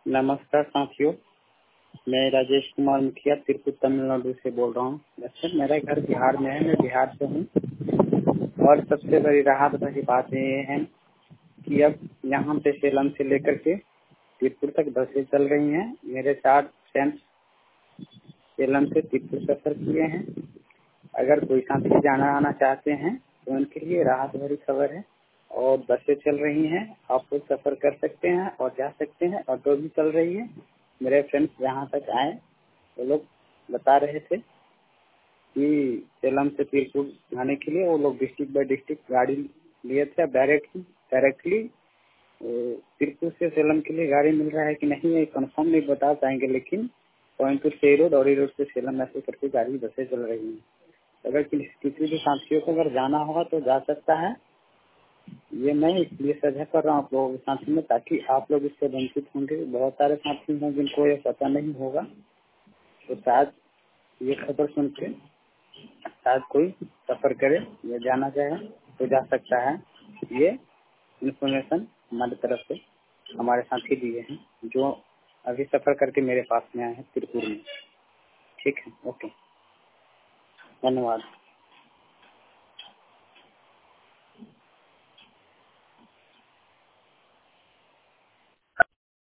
नमस्कार साथियों, मैं राजेश कुमार मुखिया तिरुपति तमिलनाडु से बोल रहा हूँ। वैसे मेरा घर बिहार में है, मैं बिहार से हूँ। और सबसे बड़ी राहत भरी बात ये है कि अब यहाँ से सेलम से लेकर के तिरुपुर तक बसें चल रही हैं। मेरे 4 फ्रेंड्स सेलम से तिरुपुर सफर किए हैं। अगर कोई साथी जाना आना चाहते हैं तो उनके लिए राहत भरी खबर है और बसें चल रही हैं। आप लोग सफर कर सकते हैं और जा सकते हैं। ऑटो भी चल रही है। मेरे फ्रेंड्स यहाँ तक आए वो लोग बता रहे थे कि सेलम से तिरुपुर जाने के लिए वो लोग डिस्ट्रिक्ट बाय डिस्ट्रिक्ट गाड़ी लिए थे। डायरेक्टली तिरुपुर से सेलम के लिए गाड़ी मिल रहा है कि नहीं ये कंफर्म नहीं बता पाएंगे, लेकिन कोयम्बटूर से रोड और रोड से सेलम ऐसे करके गाड़ी बसें चल रही हैं। अगर किसी भी साथियों को अगर जाना होगा तो जा सकता है। ये मैं इसलिए साझा कर रहा हूँ आप लोगों के साथ में, ताकि आप लोग इससे वंचित होंगे। बहुत सारे साथी हैं जिनको ये पता नहीं होगा, तो शायद ये खबर सुन के शायद कोई सफर करे या जाना चाहे तो जा सकता है। ये इन्फॉर्मेशन हमारी तरफ से हमारे साथी दिए हैं जो अभी सफर करके मेरे पास में आए हैं तिरुपुर में। ठीक है, ओके, धन्यवाद।